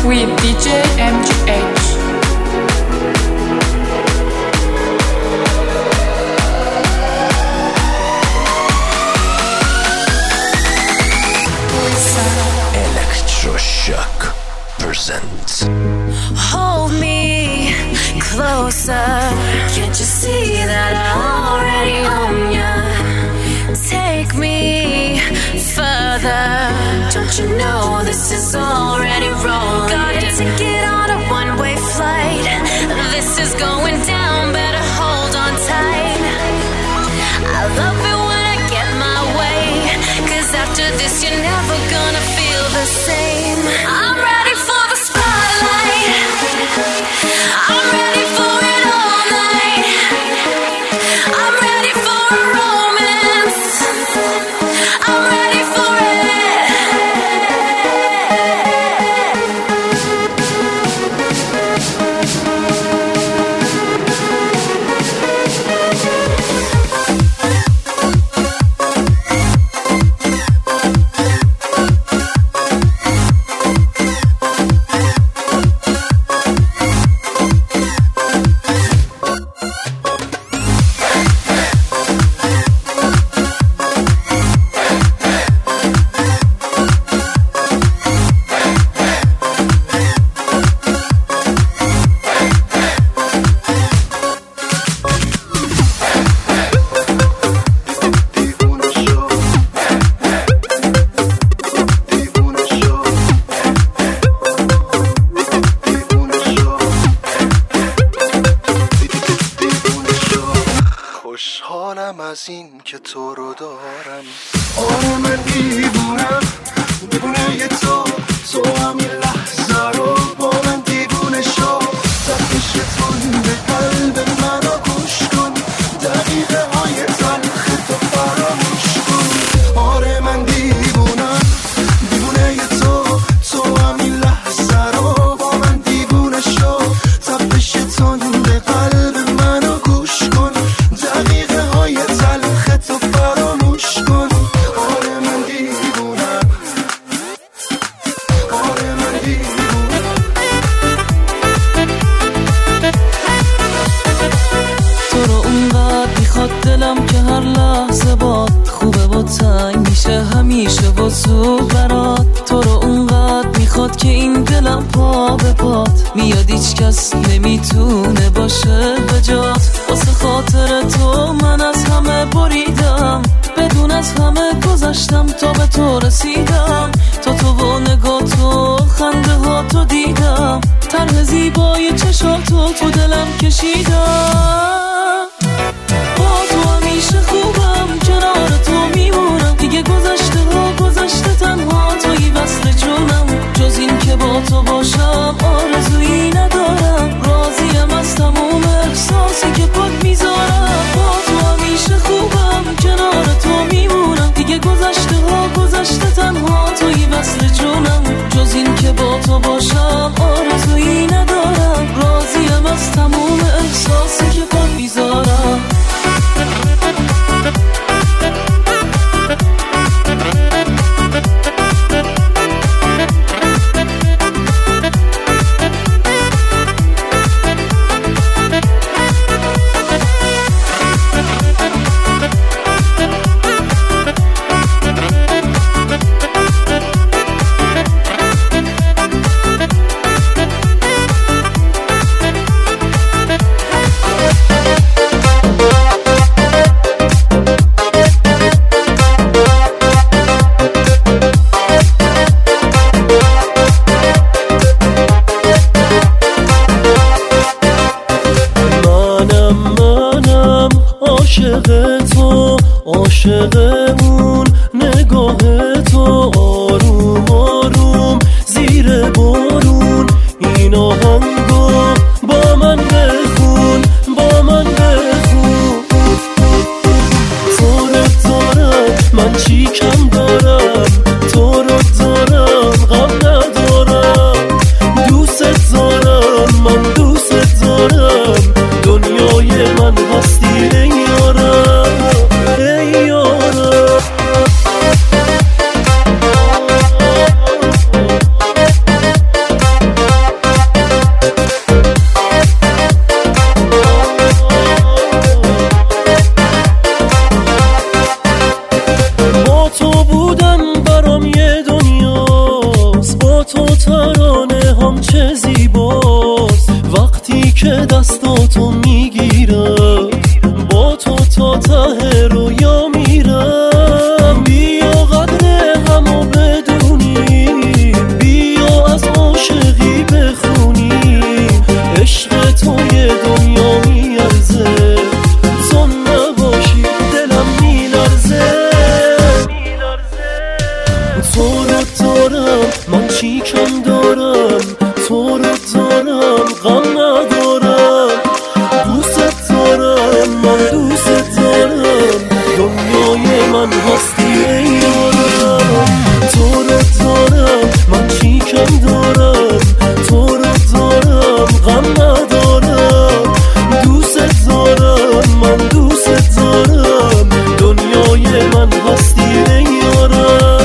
with DJ MGH. Electroshock presents. Hold me closer. Can't you see that I'm already on ya? Take me further. Don't you know this is already wrong? Got a ticket on a one-way flight. This is going down, better hold on tight. I love it when I get my way, 'cause after this you're never gonna feel the same. I'm ready for the spotlight. I'm ready for it all night. I'm ready for a romance. I'm ready for it. خوشحالم از این که تو رو دارم. آره من دیوونم، دیوونه تو همین لحظه رو با من دیوونه شو. تپش تند قلب منو گوش کن، دقیقه های تلخ تو فراموش کن. آره من دیوونم، دیوونه تو همین لحظه رو با من دیوونه شو. تپش تند قلب منو گوش کن، دقیقه های تلخ تو فراموش کن. آره من دیوونم، آره من دیوونم. تو رو اونقدر میخواد دلم که هر لحظه باد خوبه و تنگ میشه همیشه و زود برات. تو رو اونقدر میخواد که این دلم پا به پات میاد، هیچ کس نمیتونه باشه به جات. واسه خاطر تو من از همه بریدم، بدون از همه گذشتم تا به تو رسیدم. تا تو و نگاه تو خنده ها تو دیدم، طرح زیبای چشاتو تو دلم کشیدم. با تو همیشه خوبم، کنار تو میمونم. دیگه گذشته ها گذشته، تنها توی وصل جونم. جز این که با تو باشم آرزویی ندارم، راضیم از تموم احساسی که پات میذارم. با تو همیشه خوبم، کنار تو میمونم. دیگه گذشته ها گذشته، تنها توی وصل جونم. جز این که با تو باشم آرزویی ندارم، راضیم از تموم احساسی که تو ترانه هم چه زیباست وقتی که دستاتو میگیرم با تو تا ته رویا میرم بیا قدر همو بدونی بیا از عاشقی بخونی عشق تو یه دنیا میارزه تو نباشی دلم میلرزه تو رو دارم من چی کم دارم تو رو دارم غم ندارم دوست دارم من دوست دارم دنیای من هستی ای یارم تو رو دارم من چی کم دارم تو رو دارم غم ندارم دوست دارم من دوست دارم دنیای من هستی ای یارم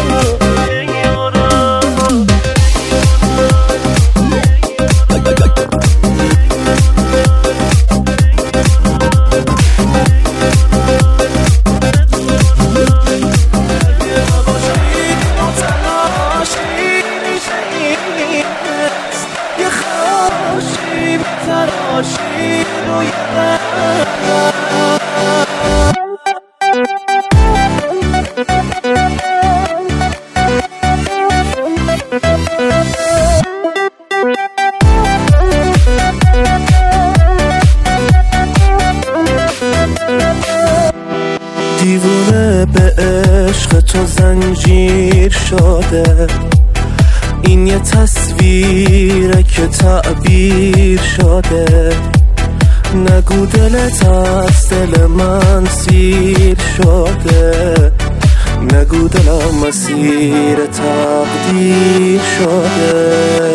دیوونه به عشق تو زنجیر شده این یه تصویره که تعبیر شده نگو دلت از دل من سیر شده نگو دلم مسیر تقدیر شده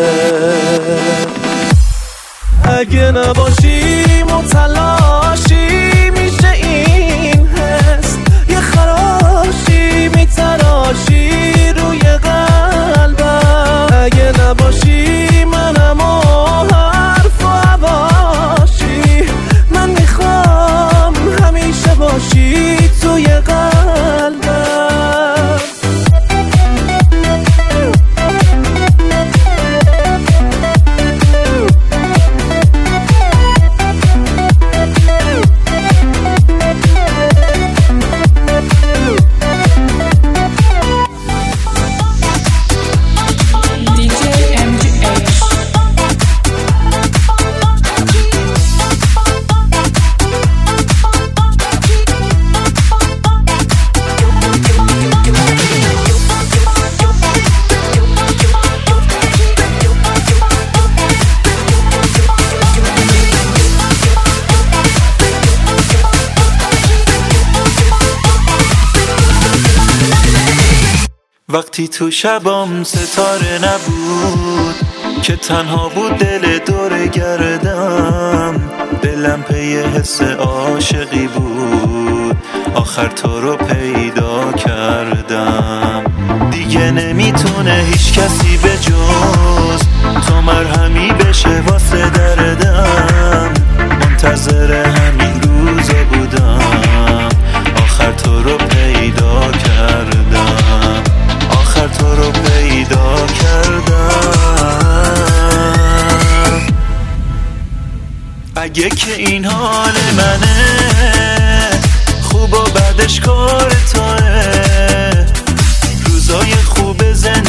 اگه نباشیم و تلاشی میشه این حس یه خراشی میتراشی روی قلبم اگه نباشی منم و حرف و حواشی من میخوام همیشه باشی توی قلبم وقتی تو شبام ستاره نبود که تنها بود دل دور گردم دلم پی حس عاشقی بود آخر تو رو پیدا کردم دیگه نمیتونه هیچ کسی به جز تو مرهمی بشه واسه دردم منتظر همین روزا بودم آخر تو رو پیدا کردم آخر تو رو پیدا کردم اگه که این حال منه خوب و بعدش کار توه روزای خوب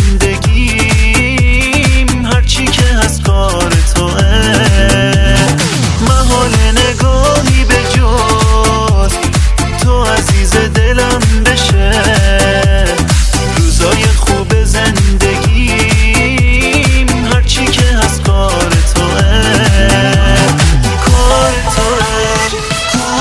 زندگیم هرچی که از کار توه محال نگاهی به جز تو عزیز دلم بشه روزای خوب زندگیم هرچی که از کار توه کار توه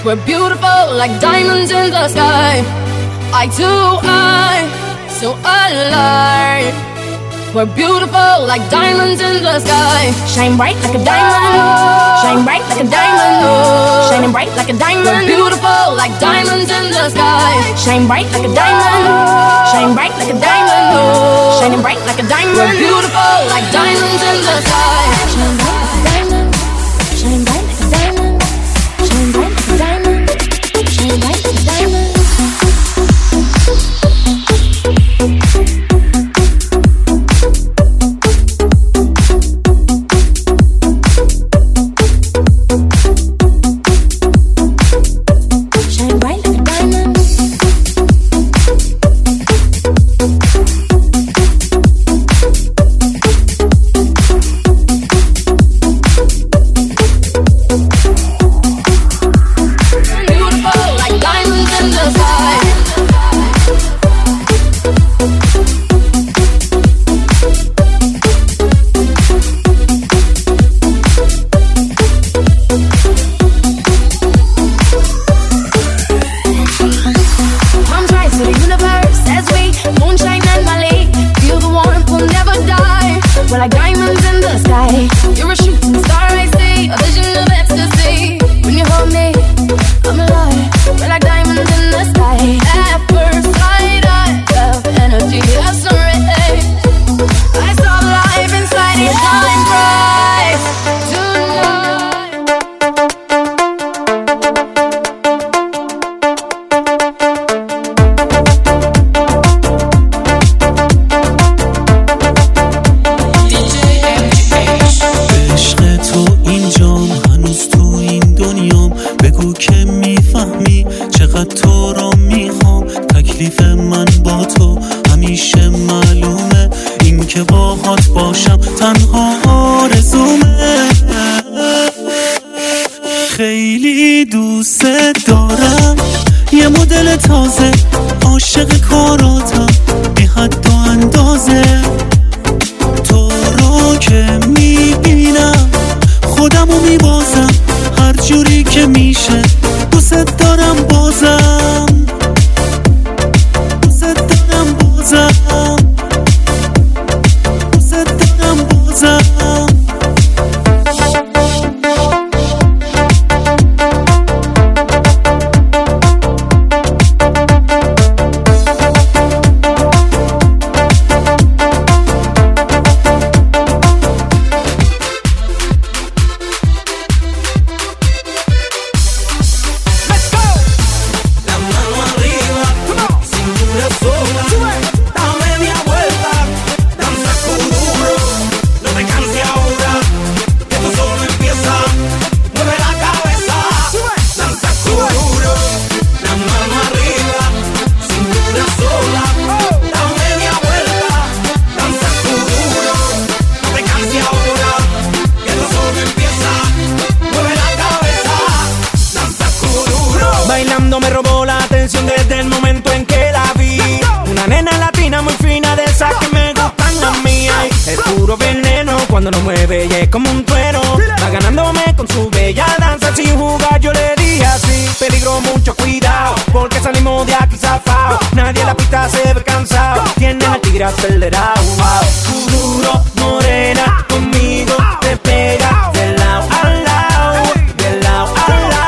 We're beautiful like diamonds in the sky. Eye to eye, so alive. We're beautiful like diamonds in the sky. Shine bright like a diamond. Shine bright like a diamond. Shining bright like a diamond. We're beautiful like diamonds in the sky. Shine bright like a diamond. Shine bright like a diamond. Shining bright like a diamond. We're beautiful like diamonds in the sky. Shine bright like a diamond. Shine bright like a diamond. Shine bright like a diamond. Shine bright like a diamond. خیلی دوست دارم، یه مدل تازه عاشق کاراتم بی حد و اندازه. تو رو که میبینم خودمو میبازم، هر جوری که میشه دوست دارم بازم، دوست دارم بازم، دوست دارم بازم. Bailando me robó la atención desde el momento en que la vi. Una nena latina muy fina de esas que me gustan a mí. Ay, es puro veneno cuando lo mueve y es como un trueno. Va ganándome con su bella danza, sin jugar yo le dije así. Peligro, mucho cuidado, porque salimos de aquí zafao. Nadie en la pista se ve cansado, tiene al tigre acelerado. Wow. Duro, morena, conmigo te pega de lado a lado, de lado a lado.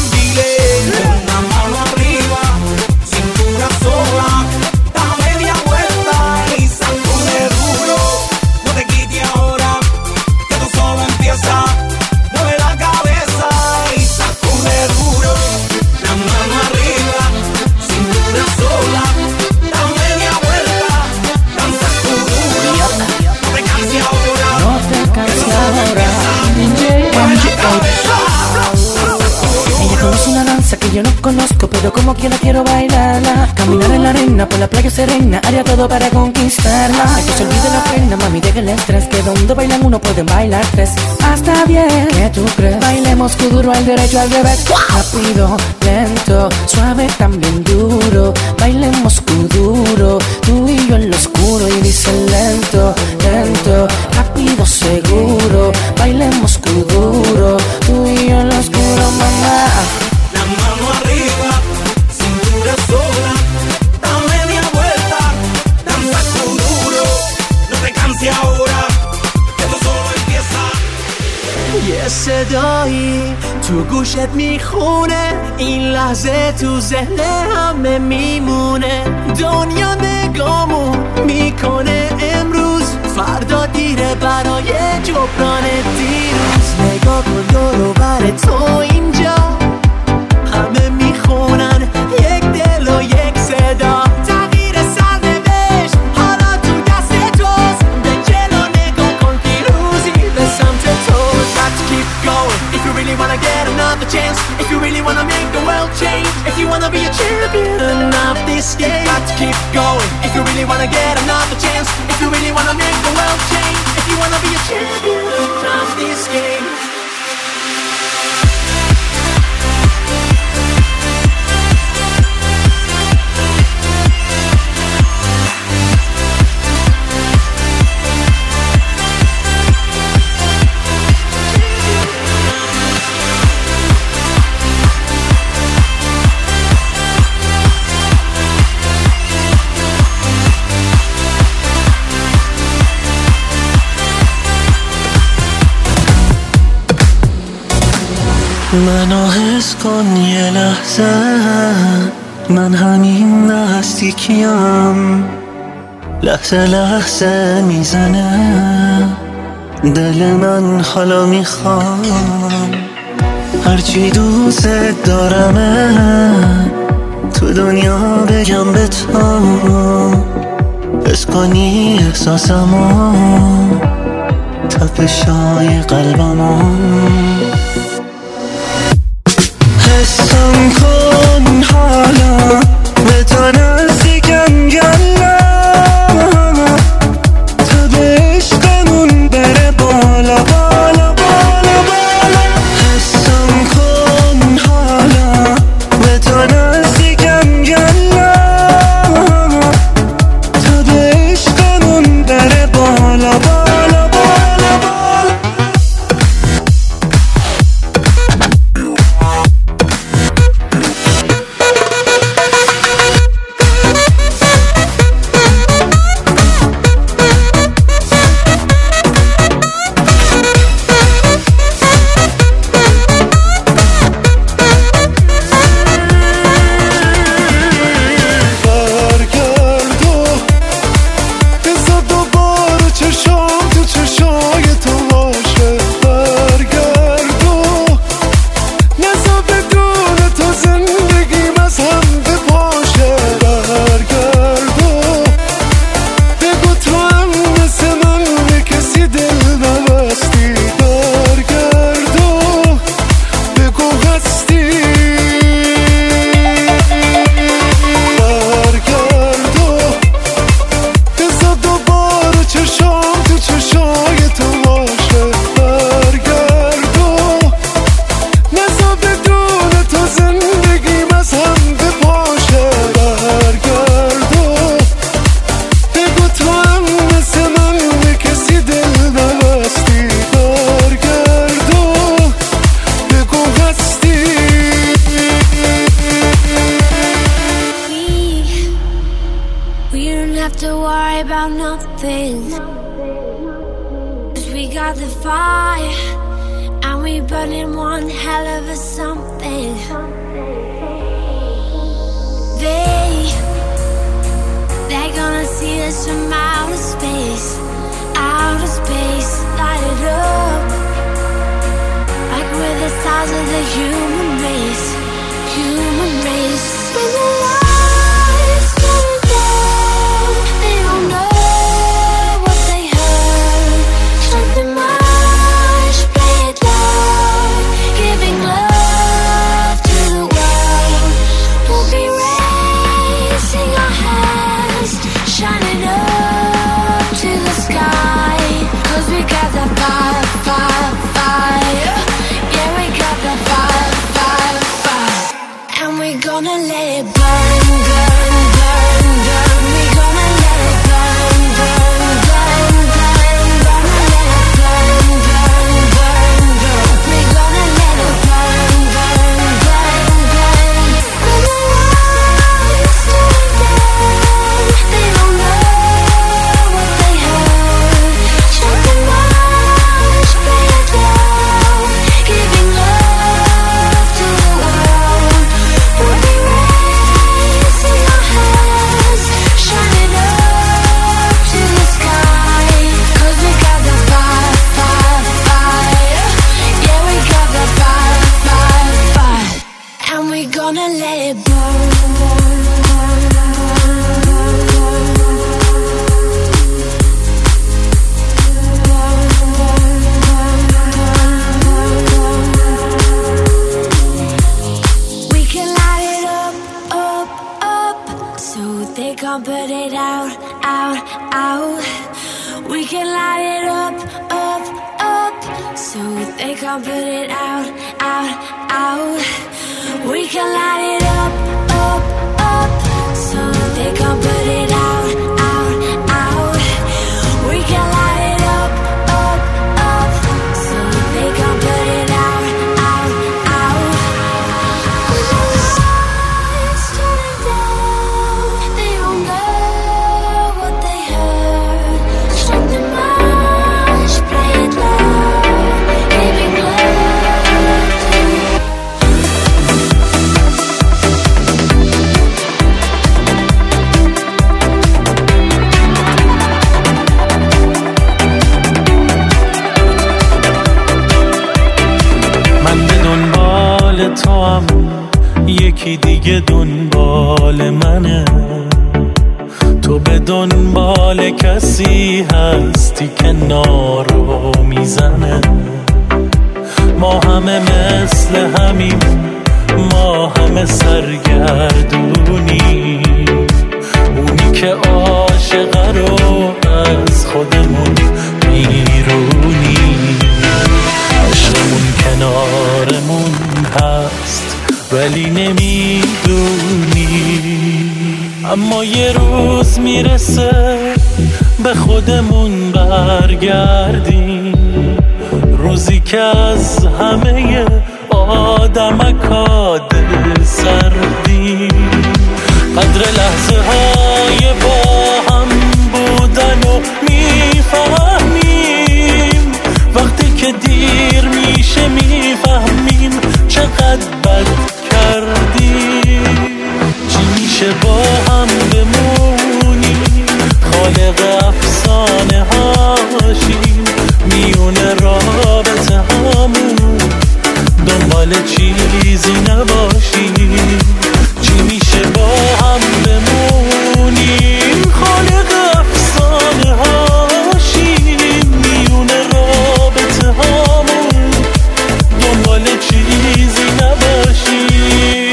Que yo no conozco, pero como quiera quiero bailarla. Caminar en la arena, por la playa serena, haría todo para conquistarla. Hay que se olvide la pena, mami, deja el estrés, que donde bailan uno pueden bailar tres. Hasta bien, ¿qué tú crees? Bailemos duro al derecho, al revés. Rápido, lento, suave, también duro. Bailemos duro, tú y yo en lo oscuro. Y dice lento, lento, rápido, seguro. Bailemos duro, tú y yo en lo oscuro, mamá. تو گوشت میخونه، این لحظه تو ذهن همه میمونه. دنیا نگامو میکنه امروز، فردا دیره برای جبران دیروز. نگاه کن دور و بر تو اینجا، همه میخونن یک دل و یک صدا. تغییر سرنوشت حالا تو دست توست، به جلو نگاه کن پیروزی به سمت توست. Got to keep going if you really wanna get another chance, if you really wanna make the world change, if you wanna be a champion of this game. Got to keep going if you really wanna get another chance, if you really wanna make the world change, if you wanna be a champion of this game. منو حس کن یه لحظه، من همین نزدیکیم. لحظه لحظه میزنه دل من، حالا میخوام هرچی دوست دارمه تو دنیا بگم به تو. حس کنی احساسمو، تپشای قلبمو. حسم کن حالا به تو نزدیکم، گلا تا به عشقمون بره بالا بالا بالا بالا. حسم کن حالا به تو نزدیکم، گلا تا به عشقمون بره بالا بالا بالا بالا. we gonna let it burn? We can light it up, up, up, so they can't put it out, out, out. We can light it up, up, up, so they can't put it out, out, out. We can light it up, up, up, so they can't put it out, out, out. We can light it up, up, up, so they can't put it out, out, out. Lights turning down, they don't know what they heard. Strike the march, play it loud, giving blood. تو هم یکی دیگه دنبال منه، تو به دنبال کسی هستی که نارو میزنه. ما همه مثل همیم، ما همه سرگردونی، اونی که عاشقه رو از خودمون بیرونی. عشقمون کنارمون هست ولی نمیدونی، اما یه روز میرسه به خودمون برگردیم، روزی که از همه آدمکا دل سردیم. قدر لحظه های با هم بودن و میفهمیم، وقتی که دیر میشه میفهمیم چقدر بد کردیم. چی میشه با هم بمونیم، خالق افسانه هاشیم، میونه رابطه همون دنبال چیزی نباشیم. چی میشه با هم بمونیم، خالق افسانه هاشیم، میونه رابطه همون دنبال چیزی نباشیم.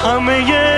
همه